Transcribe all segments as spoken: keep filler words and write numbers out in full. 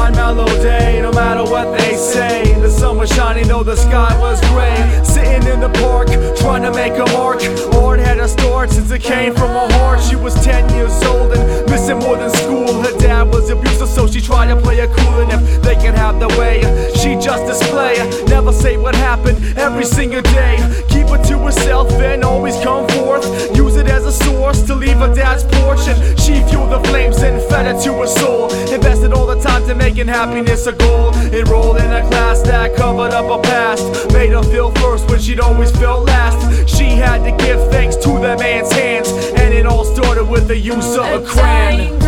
fine mellow day, no matter what they say. The sun was shining though the sky was gray. Sitting in the park, trying to make a mark. Art had her start since it came from her heart. She was ten years old and missing more than school. Her dad was abusive, so she tried to play it cool. And if they can have their way, she just display. Never say what happened every single day. Keep it to herself and always come forth. Use it as a source to leave her dad's porch. And she fueled the flames and fed it to her soul. Invested all the time to making happiness a goal. Enrolled in a class that covered up her past. Made her feel first when she'd always felt last. She had to give thanks to that man's hands. And it all started with the use of a, a crayon.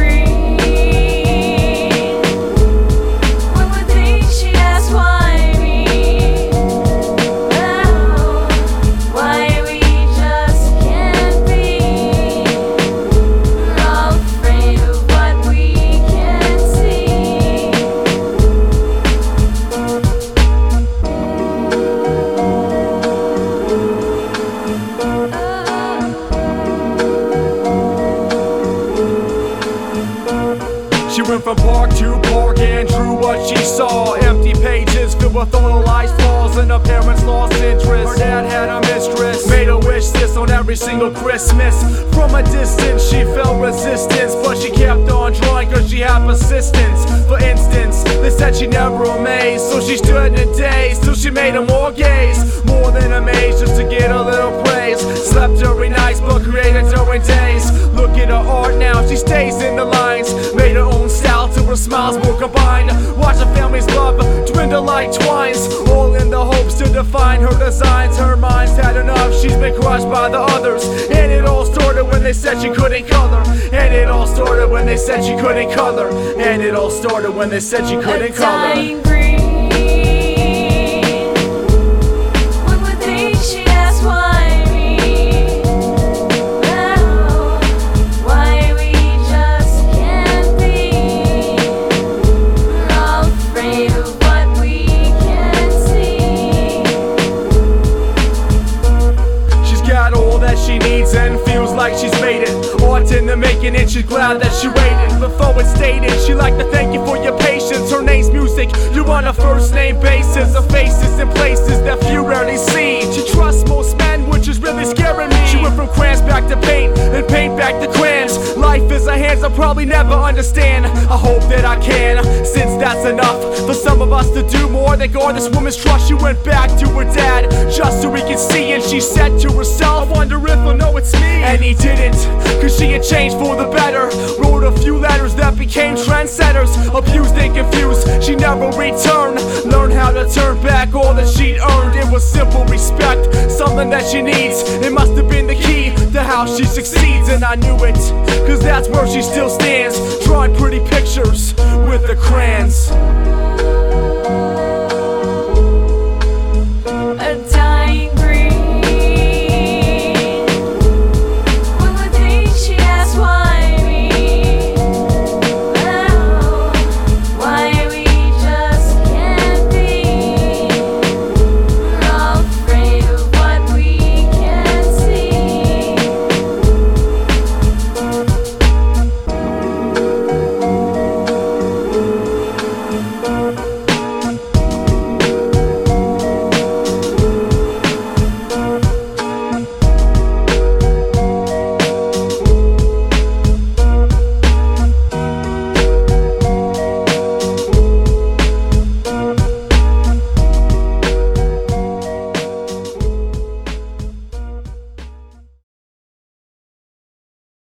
She went from park to park and drew what she saw. Empty pages filled with all her life's flaws, and her parents lost interest. Her dad had a mistress, made a wish list on every single Christmas. From a distance she felt resistance, but she kept on drawing cause she had persistence. For instance, they said she never amazed, so she stood in days till she made them more gaze. More than amazed just to get a little praise. Slept during nights but created during days. Look at her art now, she stays in the lines. Made her own style till her smiles more combined. Watch her family's love dwindle like twines, all in the hopes to define her designs. Her mind's had enough, she's been crushed by the others. And it all started when they said she couldn't color. And it all started when they said she couldn't color. And it all started when they said she couldn't color. She needs and feels like she's made it. Art in the making and she's glad that she waited. Before it's stated, she'd like to thank you for your patience. Her name's music, you're on a first name basis. Her faces in places that few rarely see. She trusts most men, which is really scaring me. She went from crayons back to paint, and paint back to crayons. Life is a hands I'll probably never understand. I hope that I can, since that's enough for some of us to do more than guard this woman's trust. She went back to her dad, just so he could see. And she said to herself, I wonder if he'll know it's me. And he didn't, cause she had changed for the better. Wrote a few letters that became trendsetters. Abused and confused, she never returned. Learned how to turn back all that she'd earned. It was simple respect, something that she needs. It must have been the key to how she succeeds. And I knew it, cause that's where she still stands, drawing pretty pictures with the crayons.